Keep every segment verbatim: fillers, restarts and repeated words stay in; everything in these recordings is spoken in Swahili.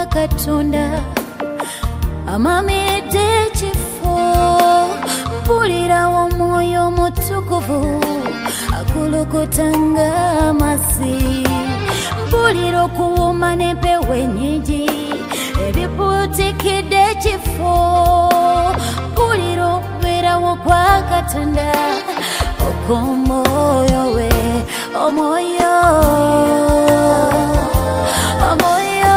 Katonda amamidde kifo mpulira omwoyo omutukuvu akulukutanga amazzi mpulira okuwuuma n'empewo ennyingi ebiputikidde ekifo mpulira okubeerawo kwa Katonda okw'omwoyo we omwoyo omwoyo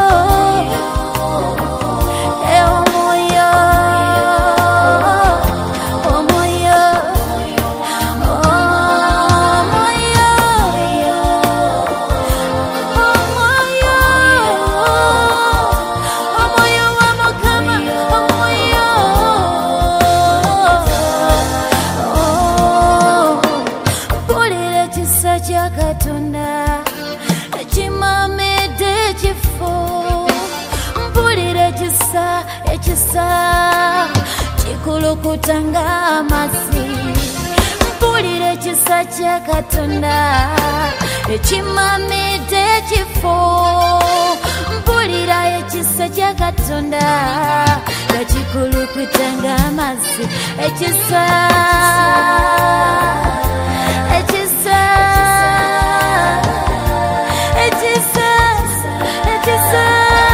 Chikulukutanga amazzi mpulira ekisa kya Katonda ekimamidde ekifo mpulira ekisa kya Katonda ekikulukutanga amazzi ekisa ekisa ekisa ekisa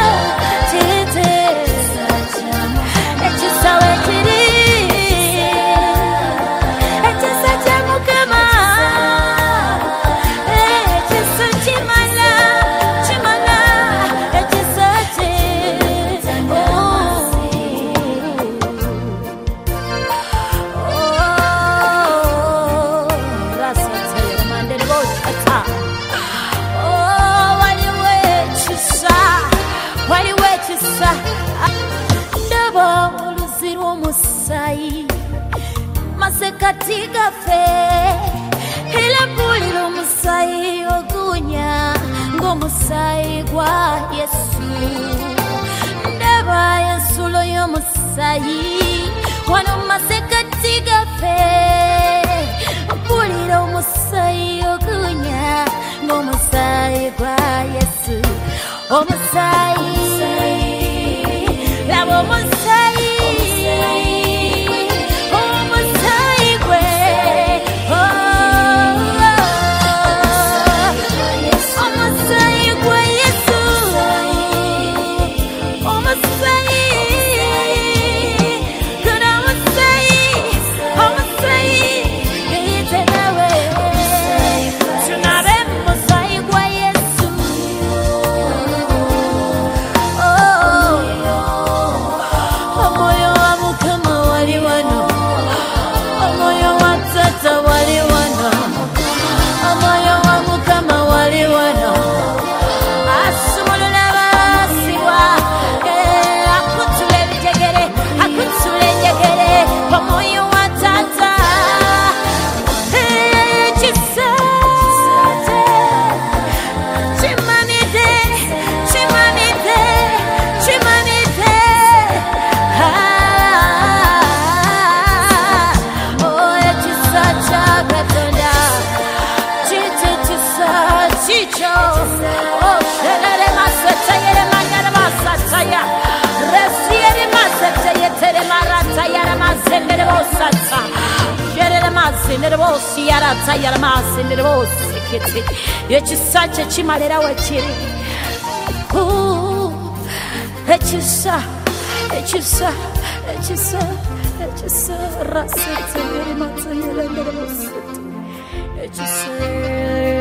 masekati gafe ila mpulira omusaayi ogunya ng'omusaayi gwa Yesu ndaba ensulo y'omusaayi wano masekati gafe mpulira omusaayi ogunya ng'omusaayi gwa Yesu omusaayi laba omusaayi ekisa kye kimalira wekiri ekisa ekisa ekisa ekisa rasete ekisa